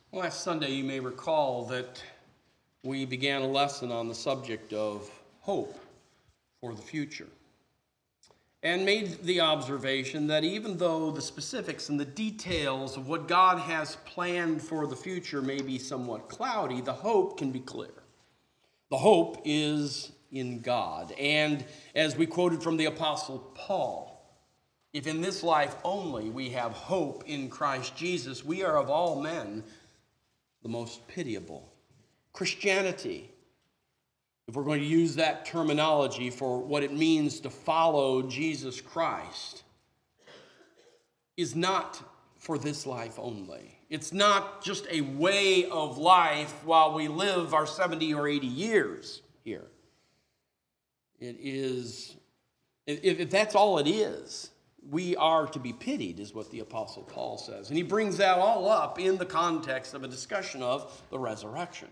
Last Sunday, you may recall that we began a lesson on the subject of hope for the future and made the observation that even though the specifics and the details of what God has planned for the future may be somewhat cloudy, the hope can be clear. The hope is in God. And as we quoted from the Apostle Paul, if in this life only we have hope in Christ Jesus, we are of all men the most pitiable. Christianity, if we're going to use that terminology for what it means to follow Jesus Christ, is not for this life only. It's not just a way of life while we live our 70 or 80 years here. It is, if that's all it is, we are to be pitied, is what the Apostle Paul says. And he brings that all up in the context of a discussion of the resurrection.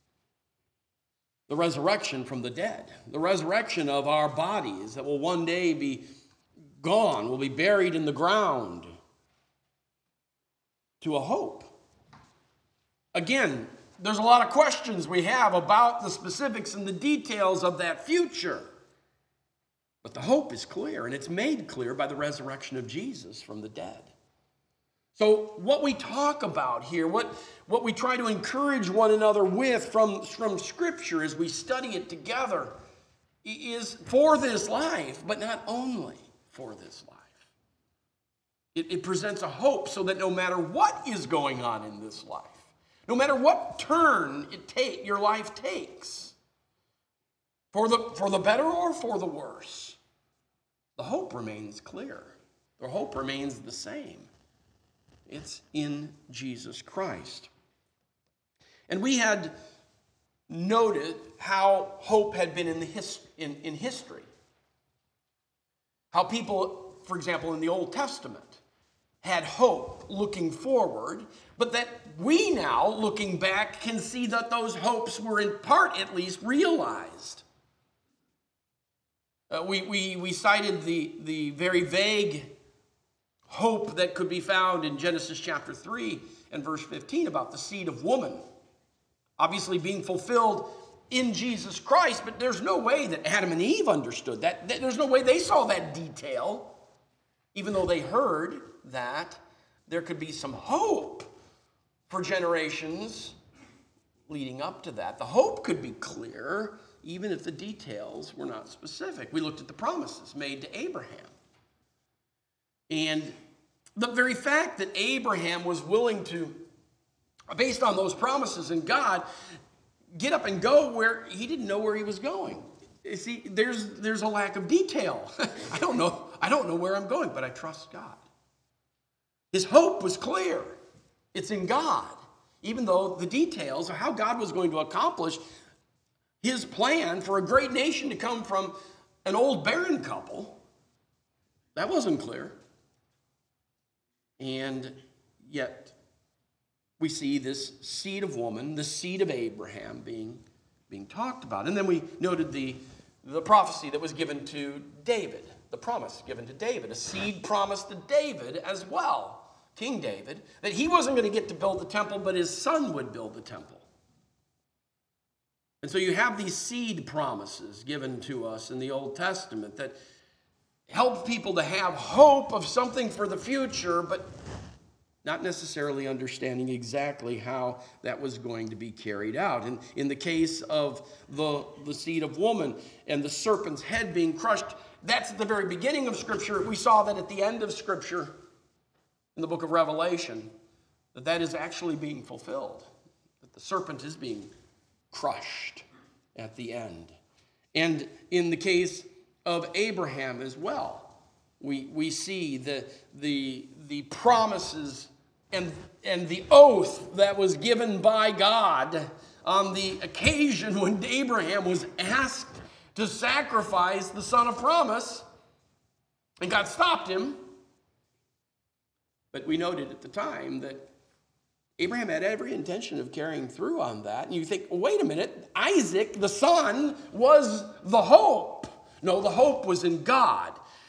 The resurrection from the dead. The resurrection of our bodies that will one day be gone, will be buried in the ground, to a hope. Again, there's a lot of questions we have about the specifics and the details of that future. But the hope is clear, and it's made clear by the resurrection of Jesus from the dead. So what we talk about here, what we try to encourage one another with from Scripture as we study it together, is for this life, but not only for this life. It presents a hope so that no matter what is going on in this life, no matter what turn your life takes, for the better or for the worse, the hope remains clear. The hope remains the same. It's in Jesus Christ. And we had noted how hope had been in history. How people, for example, in the Old Testament, had hope looking forward, but that we now, looking back, can see that those hopes were in part at least realized. We cited the very vague hope that could be found in Genesis chapter 3 and verse 15 about the seed of woman obviously being fulfilled in Jesus Christ, but there's no way that Adam and Eve understood that. There's no way they saw that detail, even though they heard that there could be some hope for generations leading up to that. The hope could be clear, even if the details were not specific. We looked at the promises made to Abraham. And the very fact that Abraham was willing to, based on those promises in God, get up and go where he didn't know where he was going. You see, there's a lack of detail. I don't know where I'm going, but I trust God. His hope was clear. It's in God, even though the details of how God was going to accomplish his plan for a great nation to come from an old barren couple, that wasn't clear. And yet we see this seed of woman, the seed of Abraham being talked about. And then we noted the prophecy that was given to David, the promise given to David, a seed promised to David as well, King David, that he wasn't going to get to build the temple, but his son would build the temple. And so you have these seed promises given to us in the Old Testament that help people to have hope of something for the future, but not necessarily understanding exactly how that was going to be carried out. And in the case of the seed of woman and the serpent's head being crushed, that's at the very beginning of Scripture. We saw that at the end of Scripture in the book of Revelation, that is actually being fulfilled, that the serpent is being crushed at the end. And in the case of Abraham as well, we see the promises and the oath that was given by God on the occasion when Abraham was asked to sacrifice the son of promise, and God stopped him. But we noted at the time that Abraham had every intention of carrying through on that. And you think, wait a minute, Isaac, the son, was the hope. No, the hope was in God.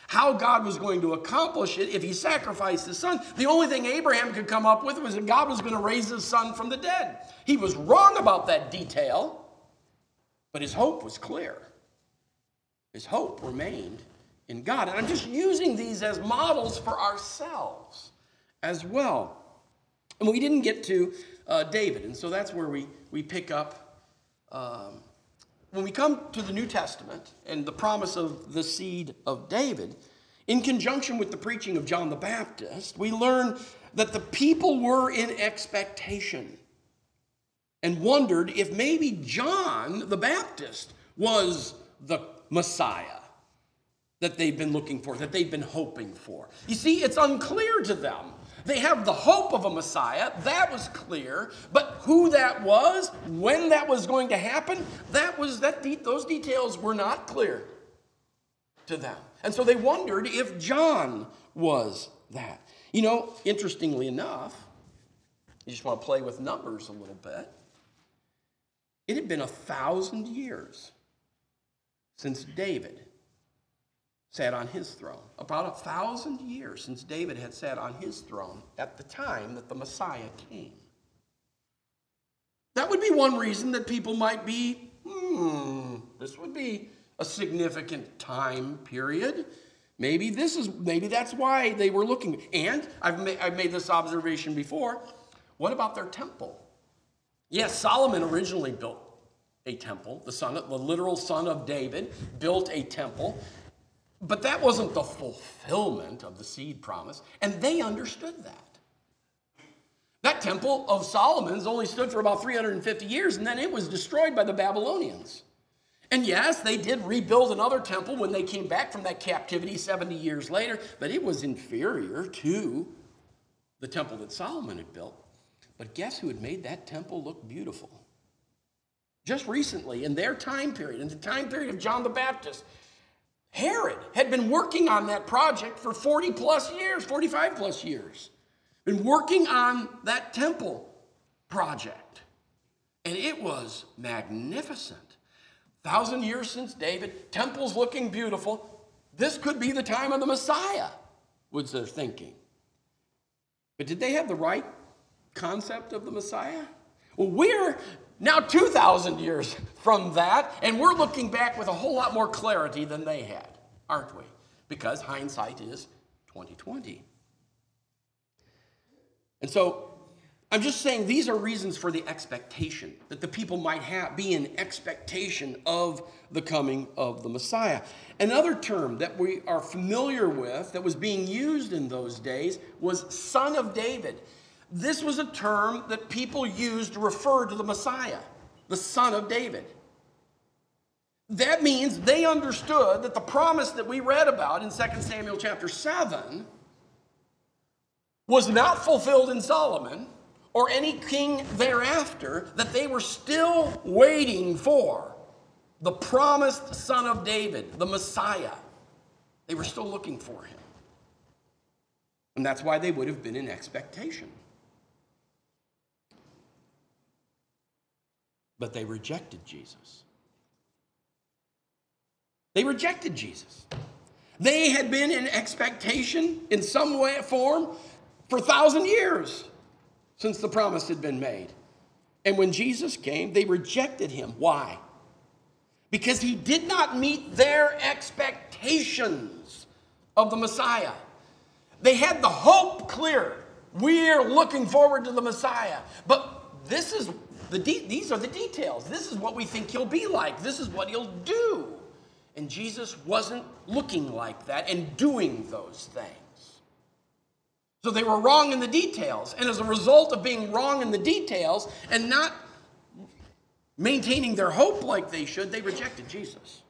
how God was going to accomplish it if he sacrificed his son. The only thing Abraham could come up with was that God was going to raise his son from the dead. He was wrong about that detail, but his hope was clear. His hope remained in God. And I'm just using these as models for ourselves as well. And we didn't get to David, and so that's where we pick up. When we come to the New Testament and the promise of the seed of David, in conjunction with the preaching of John the Baptist, we learn that the people were in expectation and wondered if maybe John the Baptist was the Messiah that they've been looking for, that they've been hoping for. You see, it's unclear to them. They have the hope of a Messiah, that was clear, but who that was, when that was going to happen, those details were not clear to them. And so they wondered if John was that. You know, interestingly enough, you just want to play with numbers a little bit. It had been 1,000 years since David sat on his throne. About 1,000 years since David had sat on his throne at the time that the Messiah came. That would be one reason that people might be, this would be a significant time period. Maybe that's why they were looking. And I've made this observation before. What about their temple? Yes, Solomon originally built a temple. The literal son of David built a temple. But that wasn't the fulfillment of the seed promise, and they understood that. That temple of Solomon's only stood for about 350 years, and then it was destroyed by the Babylonians. And yes, they did rebuild another temple when they came back from that captivity 70 years later, but it was inferior to the temple that Solomon had built. But guess who had made that temple look beautiful? Just recently, in their time period, in the time period of John the Baptist, Herod had been working on that project for 40 plus years, 45 plus years. Been working on that temple project. And it was magnificent. 1,000 years since David, temple's looking beautiful. This could be the time of the Messiah, was their thinking. But did they have the right concept of the Messiah? Well, we're now 2,000 years from that, and we're looking back with a whole lot more clarity than they had, aren't we? Because hindsight is 2020. And so I'm just saying these are reasons for the expectation, that the people might be in expectation of the coming of the Messiah. Another term that we are familiar with that was being used in those days was Son of David. This was a term that people used to refer to the Messiah, the Son of David. That means they understood that the promise that we read about in 2 Samuel chapter 7 was not fulfilled in Solomon or any king thereafter, that they were still waiting for the promised Son of David, the Messiah. They were still looking for him. And that's why they would have been in expectation. But they rejected Jesus. They rejected Jesus. They had been in expectation in some way, form, for 1,000 years since the promise had been made. And when Jesus came, they rejected him. Why? Because he did not meet their expectations of the Messiah. They had the hope clear. We're looking forward to the Messiah. But these are the details. This is what we think he'll be like. This is what he'll do. And Jesus wasn't looking like that and doing those things. So they were wrong in the details. And as a result of being wrong in the details and not maintaining their hope like they should, they rejected Jesus.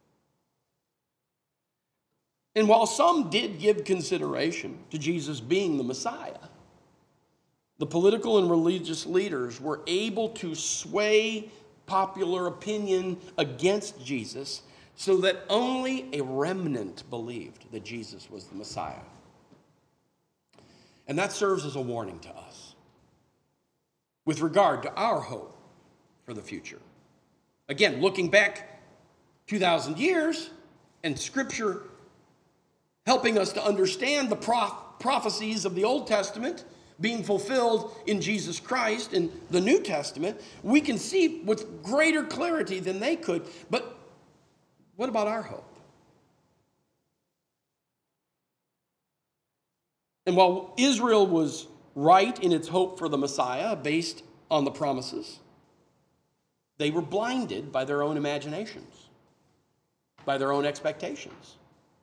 And while some did give consideration to Jesus being the Messiah, the political and religious leaders were able to sway popular opinion against Jesus so that only a remnant believed that Jesus was the Messiah. And that serves as a warning to us with regard to our hope for the future. Again, looking back 2,000 years, and Scripture helping us to understand the prophecies of the Old Testament being fulfilled in Jesus Christ in the New Testament, we can see with greater clarity than they could. But what about our hope? And while Israel was right in its hope for the Messiah based on the promises, they were blinded by their own imaginations, by their own expectations.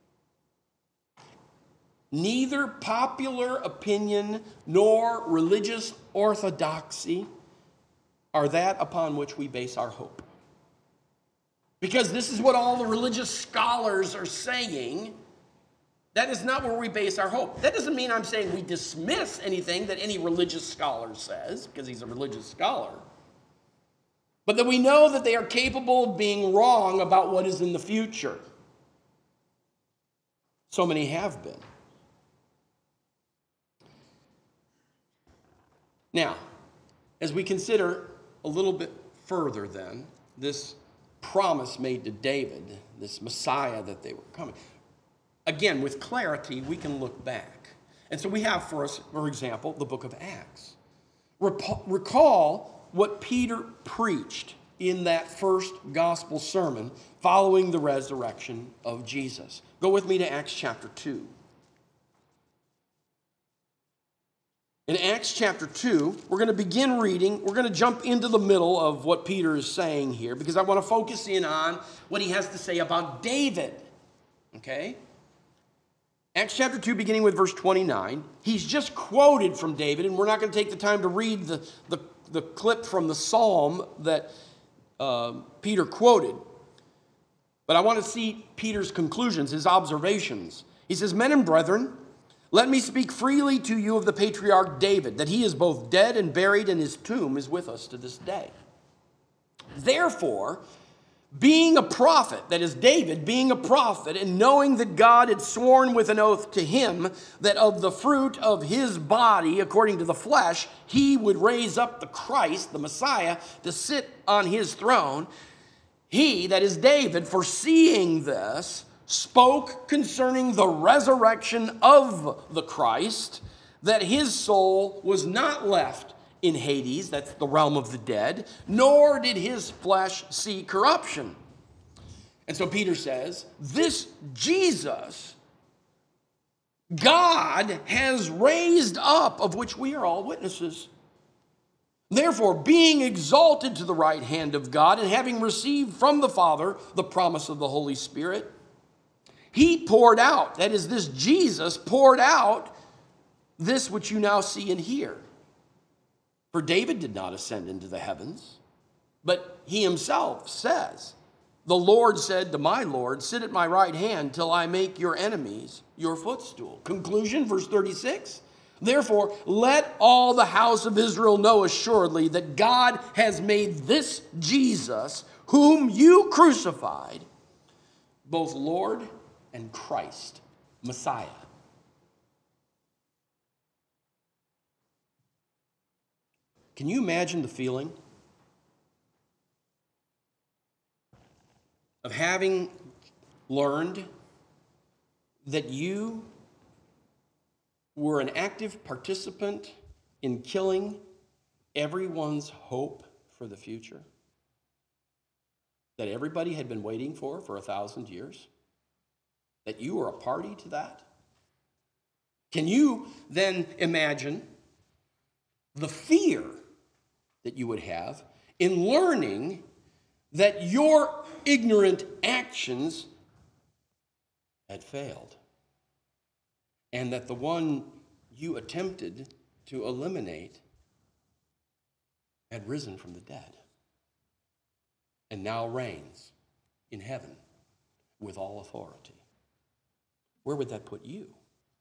Neither popular opinion nor religious orthodoxy are that upon which we base our hope. Because this is what all the religious scholars are saying. That is not where we base our hope. That doesn't mean I'm saying we dismiss anything that any religious scholar says, because he's a religious scholar. But that we know that they are capable of being wrong about what is in the future. So many have been. Now, as we consider a little bit further then, this promise made to David, this Messiah that they were coming, again, with clarity, we can look back. And so we have for us, for example, the book of Acts. Recall what Peter preached in that first gospel sermon following the resurrection of Jesus. Go with me to Acts chapter 2. In Acts chapter 2, we're going to begin reading. We're going to jump into the middle of what Peter is saying here because I want to focus in on what he has to say about David. Okay? Acts chapter 2, beginning with verse 29. He's just quoted from David, and we're not going to take the time to read the clip from the psalm that Peter quoted. But I want to see Peter's conclusions, his observations. He says, "Men and brethren, let me speak freely to you of the patriarch David, that he is both dead and buried, and his tomb is with us to this day. Therefore, being a prophet," that is David, being a prophet, "and knowing that God had sworn with an oath to him that of the fruit of his body, according to the flesh, he would raise up the Christ, the Messiah, to sit on his throne, he," that is David, "foreseeing this, spoke concerning the resurrection of the Christ, that his soul was not left in Hades," that's the realm of the dead, "nor did his flesh see corruption." And so Peter says, this Jesus, God has raised up, of which we are all witnesses. Therefore, being exalted to the right hand of God, and having received from the Father the promise of the Holy Spirit, he poured out, that is, this Jesus poured out this which you now see and hear. For David did not ascend into the heavens, but he himself says, "The Lord said to my Lord, sit at my right hand till I make your enemies your footstool." Conclusion, verse 36. "Therefore, let all the house of Israel know assuredly that God has made this Jesus, whom you crucified, both Lord and Christ, Messiah." Can you imagine the feeling of having learned that you were an active participant in killing everyone's hope for the future that everybody had been waiting for 1,000 years? That you were a party to that? Can you then imagine the fear that you would have in learning that your ignorant actions had failed and that the one you attempted to eliminate had risen from the dead and now reigns in heaven with all authority? Where would that put you?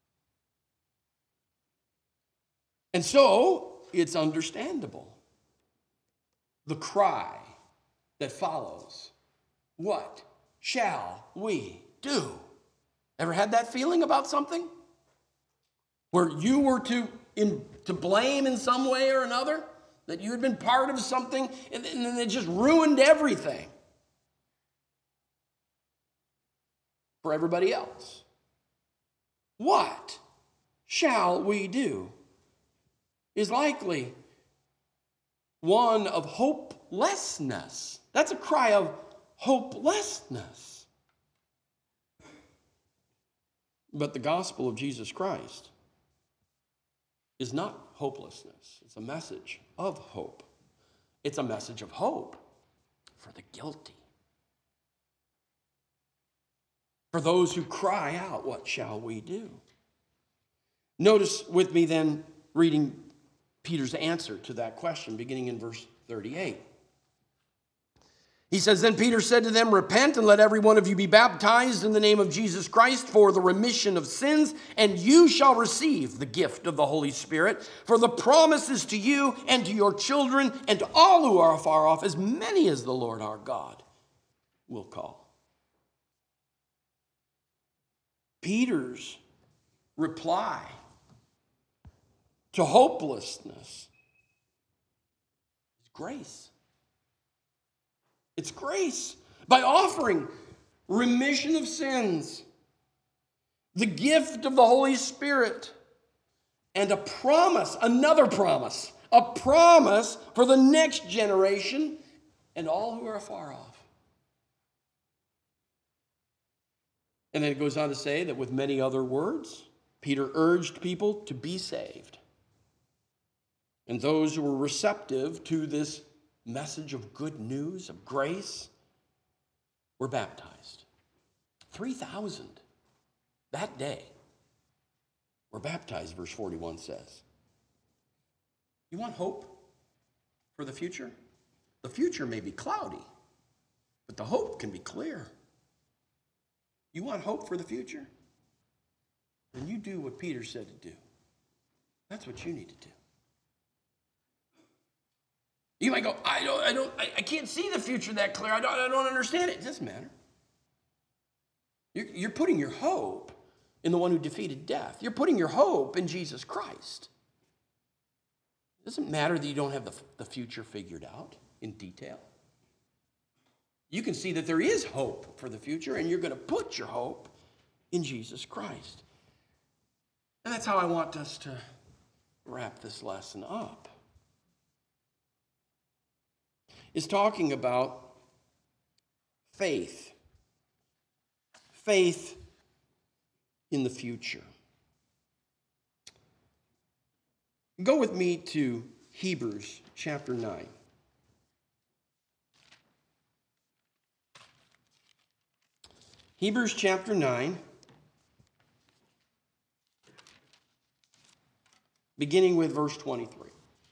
And so, it's understandable. The cry that follows, what shall we do? Ever had that feeling about something? Where you were to blame in some way or another? That you had been part of something and it just ruined everything for everybody else? What shall we do? Is likely one of hopelessness. That's a cry of hopelessness. But the gospel of Jesus Christ is not hopelessness. It's a message of hope. It's a message of hope for the guilty. For those who cry out, what shall we do? Notice with me then, reading Peter's answer to that question, beginning in verse 38. He says, then Peter said to them, repent and let every one of you be baptized in the name of Jesus Christ for the remission of sins, and you shall receive the gift of the Holy Spirit. For the promise is to you and to your children and to all who are afar off, as many as the Lord our God will call. Peter's reply to hopelessness is grace. It's grace. By offering remission of sins, the gift of the Holy Spirit, and a promise, another promise, a promise for the next generation and all who are afar off. And then it goes on to say that with many other words, Peter urged people to be saved. And those who were receptive to this message of good news, of grace, were baptized. 3,000 that day were baptized, verse 41 says. You want hope for the future? The future may be cloudy, but the hope can be clear. You want hope for the future? Then you do what Peter said to do. That's what you need to do. You might go, I can't see the future that clear. I don't understand it. It doesn't matter. You're putting your hope in the one who defeated death. You're putting your hope in Jesus Christ. It doesn't matter that you don't have the future figured out in detail. You can see that there is hope for the future, and you're going to put your hope in Jesus Christ. And that's how I want us to wrap this lesson up. Is talking about faith. Faith in the future. Go with me to Hebrews chapter 9. Hebrews chapter 9, beginning with verse 23.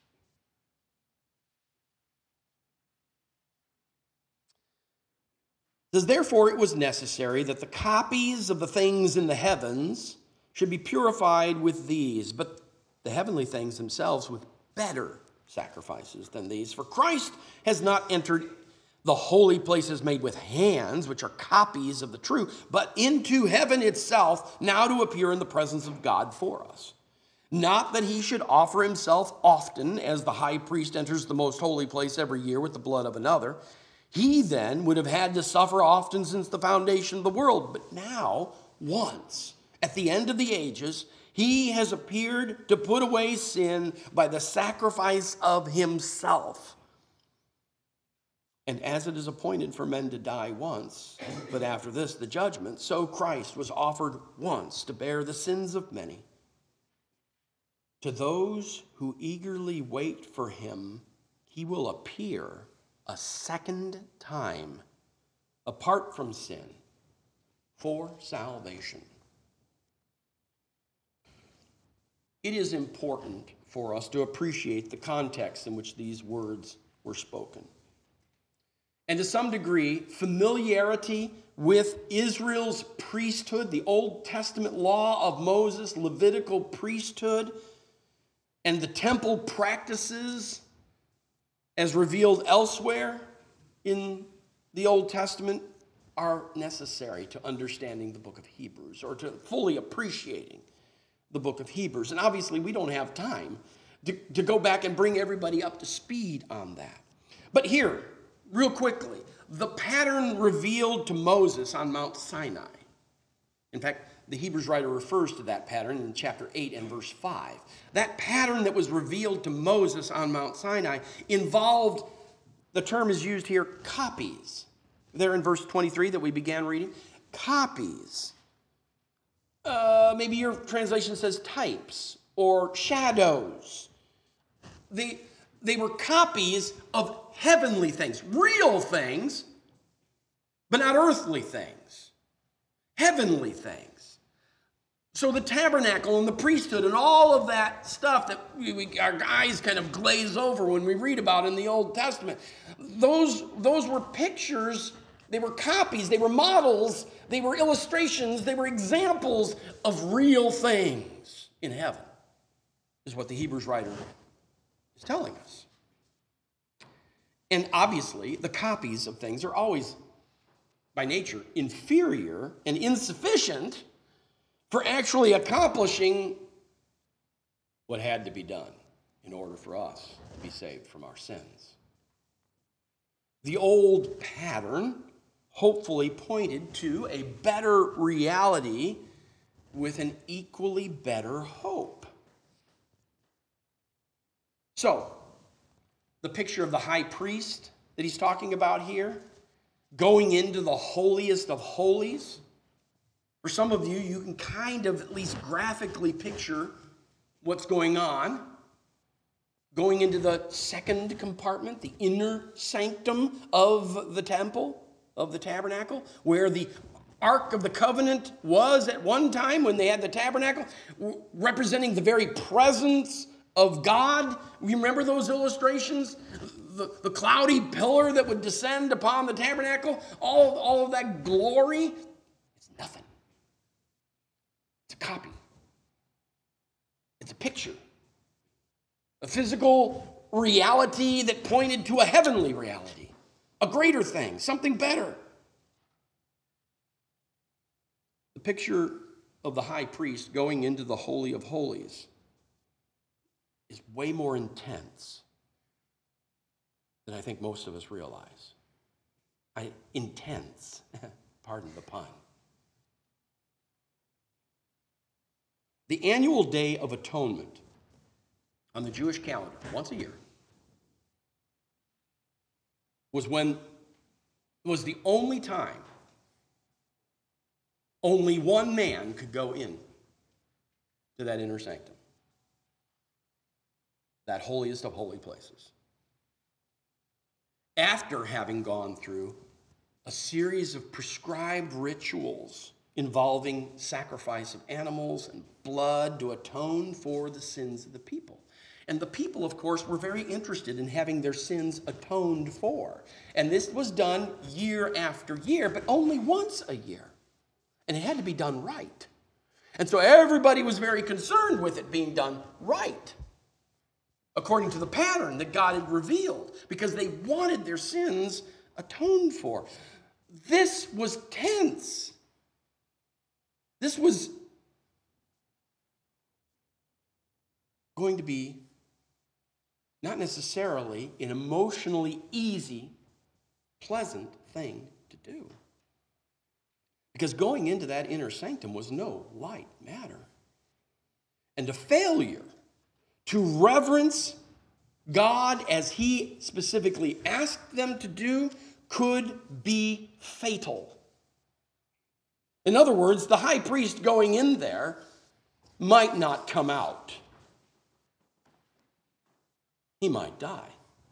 It says, therefore it was necessary that the copies of the things in the heavens should be purified with these, but the heavenly things themselves with better sacrifices than these. For Christ has not entered the holy places made with hands, which are copies of the true, but into heaven itself, now to appear in the presence of God for us. Not that he should offer himself often, as the high priest enters the most holy place every year with the blood of another. He then would have had to suffer often since the foundation of the world. But now, once, at the end of the ages, he has appeared to put away sin by the sacrifice of himself. And as it is appointed for men to die once, but after this the judgment, so Christ was offered once to bear the sins of many. To those who eagerly wait for him, he will appear a second time, apart from sin, for salvation. It is important for us to appreciate the context in which these words were spoken. And to some degree, familiarity with Israel's priesthood, the Old Testament law of Moses, Levitical priesthood, and the temple practices as revealed elsewhere in the Old Testament are necessary to understanding the book of Hebrews, or to fully appreciating the book of Hebrews. And obviously we don't have time to go back and bring everybody up to speed on that. But here, real quickly, the pattern revealed to Moses on Mount Sinai. In fact, the Hebrews writer refers to that pattern in chapter 8 and verse 5. That pattern that was revealed to Moses on Mount Sinai involved, the term is used here, copies. There in verse 23 that we began reading, copies. Maybe your translation says types or shadows. They were copies of heavenly things, real things, but not earthly things, heavenly things. So the tabernacle and the priesthood and all of that stuff that our eyes kind of glaze over when we read about in the Old Testament, those were pictures, they were copies, they were models, they were illustrations, they were examples of real things in heaven, is what the Hebrews writer is telling us. And obviously, the copies of things are always, by nature, inferior and insufficient for actually accomplishing what had to be done in order for us to be saved from our sins. The old pattern hopefully pointed to a better reality with an equally better hope. So, the picture of the high priest that he's talking about here, going into the holiest of holies. For some of you, you can kind of at least graphically picture what's going on. Going into the second compartment, the inner sanctum of the temple, of the tabernacle, where the Ark of the Covenant was at one time when they had the tabernacle, representing the very presence of God. You remember those illustrations? The cloudy pillar that would descend upon the tabernacle, all of that glory, it's nothing. It's a copy. It's a picture. A physical reality that pointed to a heavenly reality, a greater thing, something better. The picture of the high priest going into the Holy of Holies is way more intense than I think most of us realize. Intense, pardon the pun. The annual Day of Atonement on the Jewish calendar, once a year, was the only time only one man could go in to that inner sanctum, that holiest of holy places, after having gone through a series of prescribed rituals involving sacrifice of animals and blood to atone for the sins of the people. And the people, of course, were very interested in having their sins atoned for. And this was done year after year, but only once a year. And it had to be done right. And so everybody was very concerned with it being done right, according to the pattern that God had revealed, because they wanted their sins atoned for. This was tense. This was going to be not necessarily an emotionally easy, pleasant thing to do. Because going into that inner sanctum was no light matter. And a failure to reverence God as he specifically asked them to do could be fatal. In other words, the high priest going in there might not come out. He might die.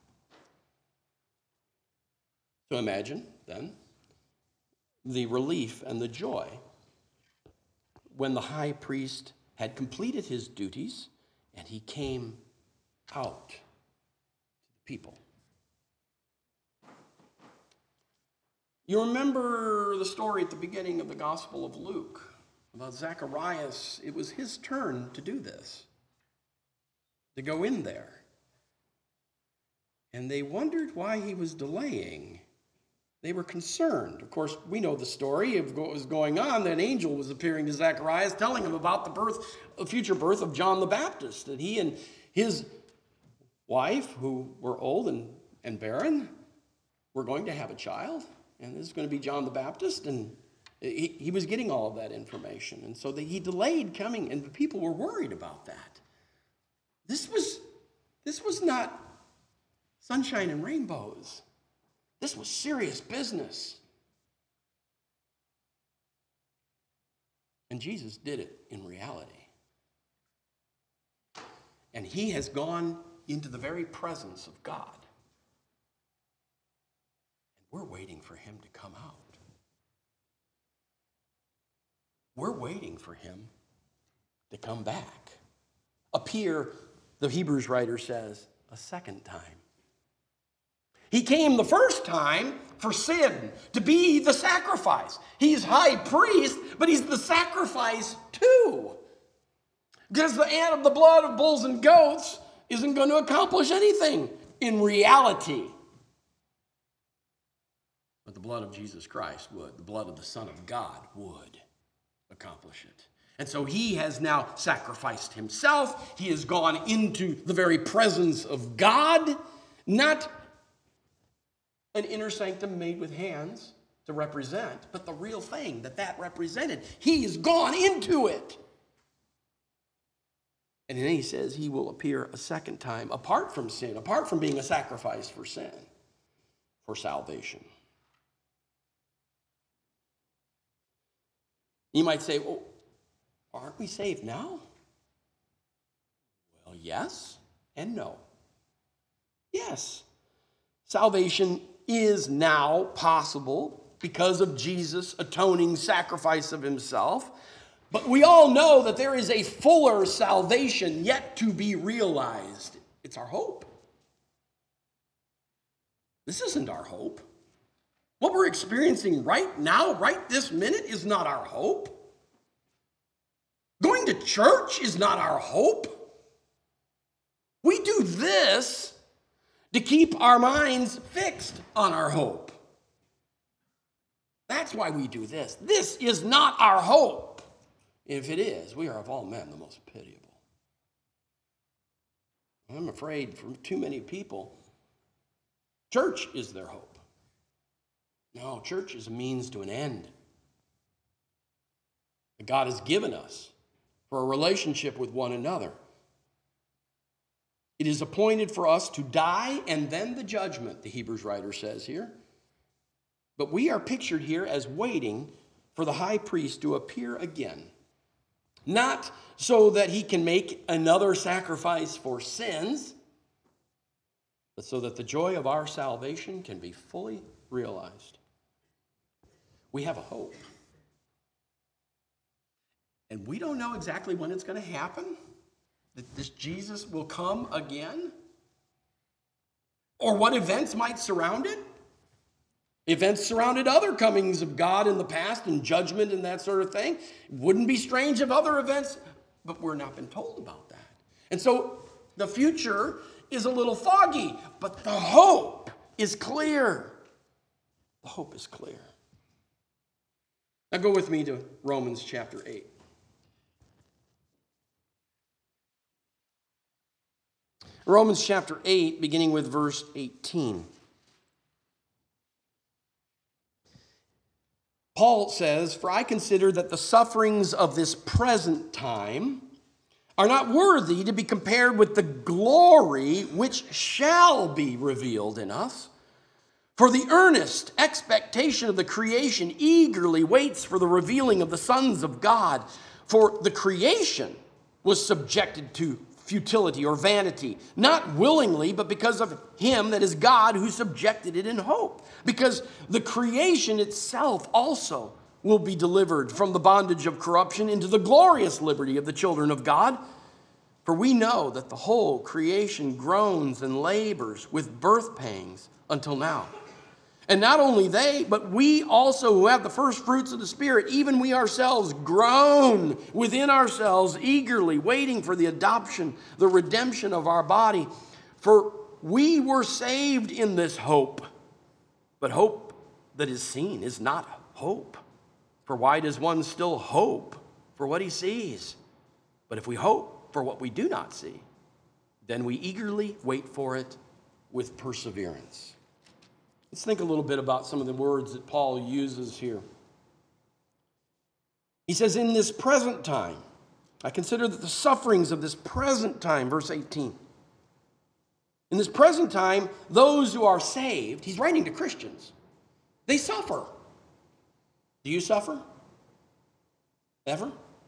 So imagine, then, the relief and the joy when the high priest had completed his duties and he came out to the people. You remember the story at the beginning of the Gospel of Luke about Zacharias. It was his turn to do this, to go in there. And they wondered why he was delaying. They were concerned. Of course, we know the story of what was going on. An angel was appearing to Zacharias, telling him about the future birth of John the Baptist, that he and his wife, who were old and barren, were going to have a child. And this is going to be John the Baptist. And He was getting all of that information. And so he delayed coming, and the people were worried about that. This was not sunshine and rainbows. This was serious business. And Jesus did it in reality. And he has gone into the very presence of God. And we're waiting for him to come out. We're waiting for him to come back. Appear, the Hebrews writer says, a second time. He came the first time for sin, to be the sacrifice. He's high priest, but he's the sacrifice too. Because the blood of bulls and goats isn't going to accomplish anything in reality. But the blood of Jesus Christ would. The blood of the Son of God would accomplish it. And so he has now sacrificed himself. He has gone into the very presence of God, not an inner sanctum made with hands to represent, but the real thing that represented. He's gone into it. And then he says he will appear a second time apart from sin, apart from being a sacrifice for sin, for salvation. You might say, well, aren't we saved now? Well, yes and no. Yes, salvation is now possible because of Jesus' atoning sacrifice of himself. But we all know that there is a fuller salvation yet to be realized. It's our hope. This isn't our hope. What we're experiencing right now, right this minute, is not our hope. Going to church is not our hope. We do this to keep our minds fixed on our hope. That's why we do this. This is not our hope. If it is, we are of all men the most pitiable. I'm afraid for too many people, church is their hope. No, church is a means to an end that God has given us for a relationship with one another. It is appointed for us to die and then the judgment, the Hebrews writer says here. But we are pictured here as waiting for the high priest to appear again. Not so that he can make another sacrifice for sins, but so that the joy of our salvation can be fully realized. We have a hope. And we don't know exactly when it's going to happen, that this Jesus will come again, or what events might surround it. Events surrounded other comings of God in the past and judgment and that sort of thing. It wouldn't be strange if other events, but we're not been told about that. And so the future is a little foggy, but the hope is clear. The hope is clear. Now go with me to Romans chapter 8. Romans chapter 8, beginning with verse 18. Paul says, "For I consider that the sufferings of this present time are not worthy to be compared with the glory which shall be revealed in us. For the earnest expectation of the creation eagerly waits for the revealing of the sons of God. For the creation was subjected to futility or vanity, not willingly, but because of him that is God who subjected it in hope. Because the creation itself also will be delivered from the bondage of corruption into the glorious liberty of the children of God. For we know that the whole creation groans and labors with birth pangs until now. And not only they, but we also who have the first fruits of the Spirit, even we ourselves groan within ourselves, eagerly waiting for the adoption, the redemption of our body. For we were saved in this hope. But hope that is seen is not hope. For why does one still hope for what he sees? But if we hope for what we do not see, then we eagerly wait for it with perseverance." Let's think a little bit about some of the words that Paul uses here. He says, in this present time, I consider that the sufferings of this present time, verse 18. In this present time, those who are saved, he's writing to Christians, they suffer. Do you suffer? Ever?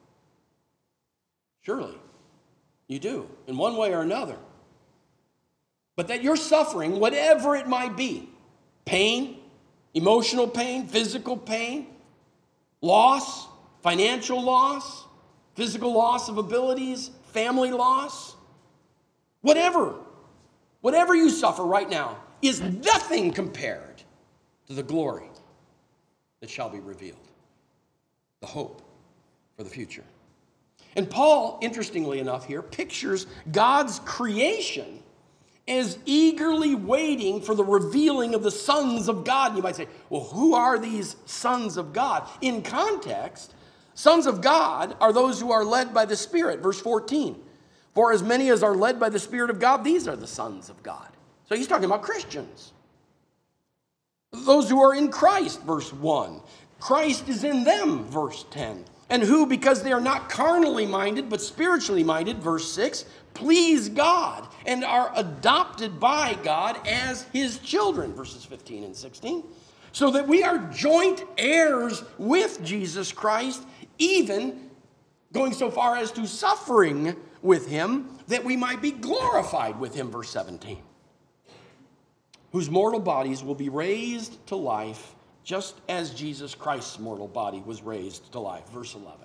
Surely, you do, in one way or another. But that you're suffering, whatever it might be, pain, emotional pain, physical pain, loss, financial loss, physical loss of abilities, family loss, whatever you suffer right now is nothing compared to the glory that shall be revealed, the hope for the future. And Paul, interestingly enough here, pictures God's creation as eagerly waiting for the revealing of the sons of God. You might say, well, who are these sons of God? In context, sons of God are those who are led by the Spirit. Verse 14, for as many as are led by the Spirit of God, these are the sons of God. So he's talking about Christians. Those who are in Christ, verse 1. Christ is in them, verse 10. And who, because they are not carnally minded, but spiritually minded, verse 6, please God and are adopted by God as his children, verses 15 and 16, so that we are joint heirs with Jesus Christ, even going so far as to suffering with him, that we might be glorified with him, verse 17, whose mortal bodies will be raised to life, just as Jesus Christ's mortal body was raised to life, verse 11.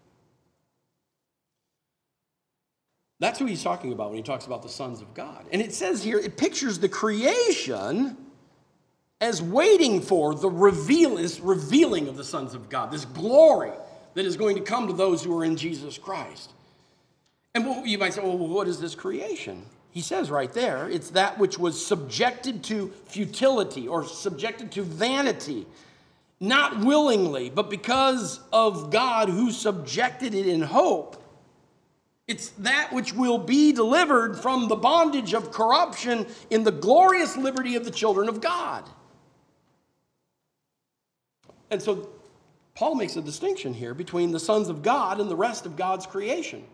That's who he's talking about when he talks about the sons of God. And it says here, it pictures the creation as waiting for the revealing of the sons of God, this glory that is going to come to those who are in Jesus Christ. And you might say, well, what is this creation? He says right there, it's that which was subjected to futility or subjected to vanity, not willingly, but because of God who subjected it in hope. It's that which will be delivered from the bondage of corruption in the glorious liberty of the children of God. And so Paul makes a distinction here between the sons of God and the rest of God's creation.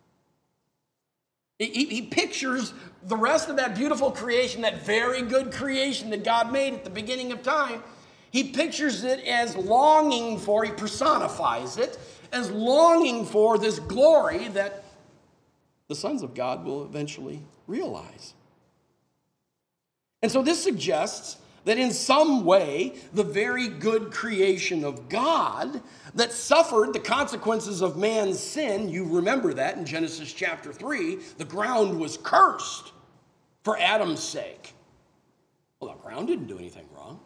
He pictures the rest of that beautiful creation, that very good creation that God made at the beginning of time. He pictures it as longing for, he personifies it, as longing for this glory that the sons of God will eventually realize. And so this suggests that in some way, the very good creation of God that suffered the consequences of man's sin, you remember that in Genesis chapter 3, the ground was cursed for Adam's sake. Well, the ground didn't do anything wrong.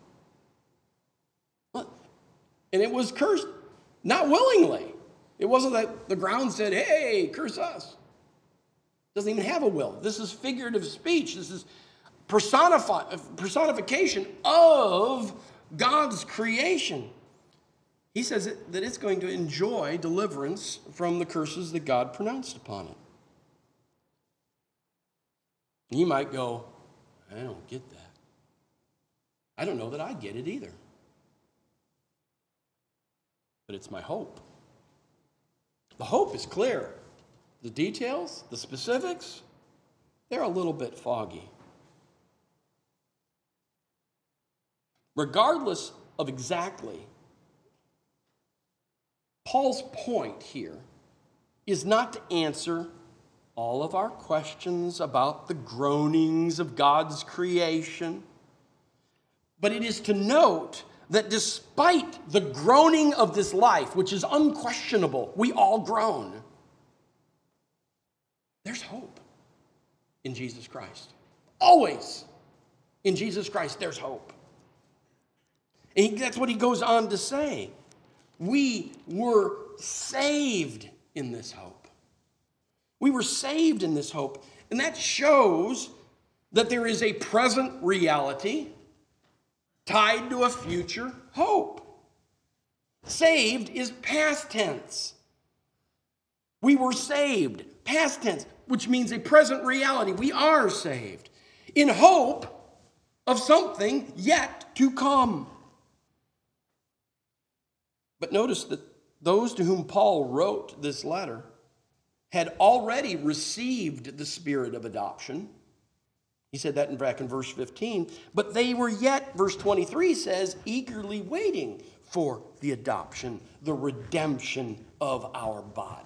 And it was cursed, not willingly. It wasn't that the ground said, hey, curse us. It doesn't even have a will. This is figurative speech. This is personification of God's creation. He says that it's going to enjoy deliverance from the curses that God pronounced upon it. You might go, I don't get that. I don't know that I get it either. But it's my hope. The hope is clear. The details, the specifics, they're a little bit foggy. Regardless of exactly, Paul's point here is not to answer all of our questions about the groanings of God's creation, but it is to note that despite the groaning of this life, which is unquestionable, we all groan, there's hope in Jesus Christ. Always in Jesus Christ, there's hope. And that's what he goes on to say. We were saved in this hope. We were saved in this hope. And that shows that there is a present reality tied to a future hope. Saved is past tense. We were saved, past tense, which means a present reality. We are saved in hope of something yet to come. But notice that those to whom Paul wrote this letter had already received the Spirit of adoption. He said that back in verse 15. But they were yet, verse 23 says, eagerly waiting for the adoption, the redemption of our body.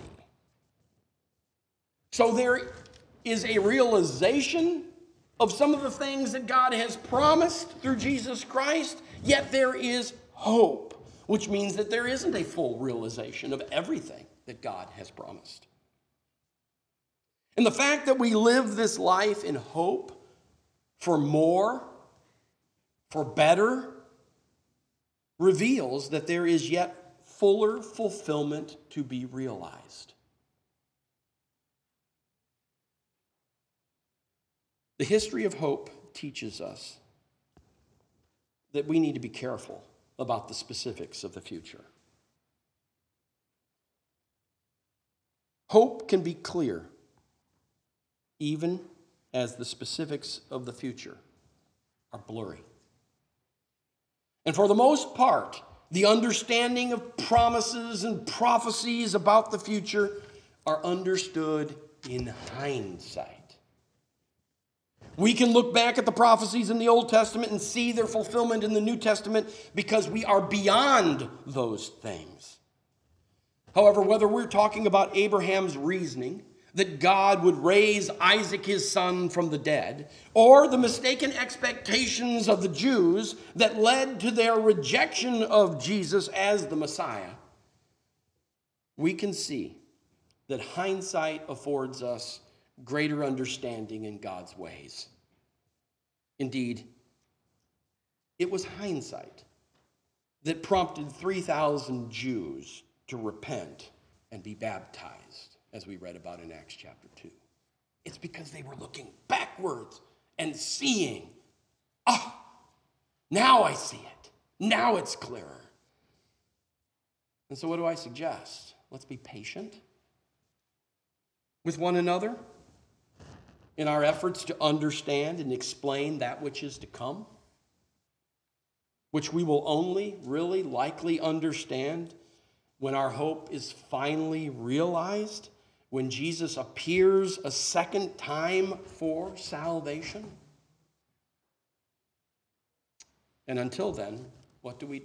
So there is a realization of some of the things that God has promised through Jesus Christ, yet there is hope, which means that there isn't a full realization of everything that God has promised. And the fact that we live this life in hope for more, for better, reveals that there is yet fuller fulfillment to be realized. The history of hope teaches us that we need to be careful about the specifics of the future. Hope can be clear even as the specifics of the future are blurry. And for the most part, the understanding of promises and prophecies about the future are understood in hindsight. We can look back at the prophecies in the Old Testament and see their fulfillment in the New Testament because we are beyond those things. However, whether we're talking about Abraham's reasoning that God would raise Isaac, his son, from the dead, or the mistaken expectations of the Jews that led to their rejection of Jesus as the Messiah, we can see that hindsight affords us greater understanding in God's ways. Indeed, it was hindsight that prompted 3,000 Jews to repent and be baptized, as we read about in Acts chapter 2. It's because they were looking backwards and seeing, now I see it. Now it's clearer. And so what do I suggest? Let's be patient with one another in our efforts to understand and explain that which is to come, which we will only really likely understand when our hope is finally realized, when Jesus appears a second time for salvation. And until then, what do?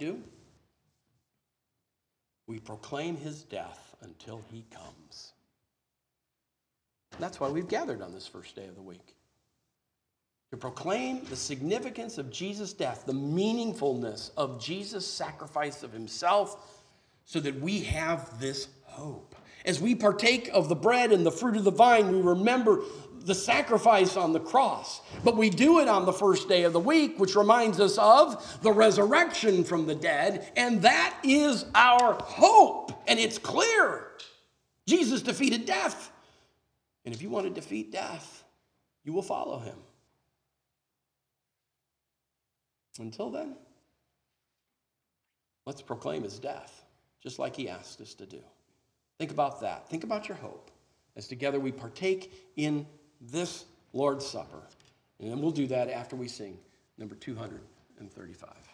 We proclaim his death until he comes. That's why we've gathered on this first day of the week. To proclaim the significance of Jesus' death, the meaningfulness of Jesus' sacrifice of himself, so that we have this hope. As we partake of the bread and the fruit of the vine, we remember the sacrifice on the cross. But we do it on the first day of the week, which reminds us of the resurrection from the dead, and that is our hope. And it's clear. Jesus defeated death. And if you want to defeat death, you will follow him. Until then, let's proclaim his death, just like he asked us to do. Think about that. Think about your hope as together we partake in this Lord's Supper. And then we'll do that after we sing number 235.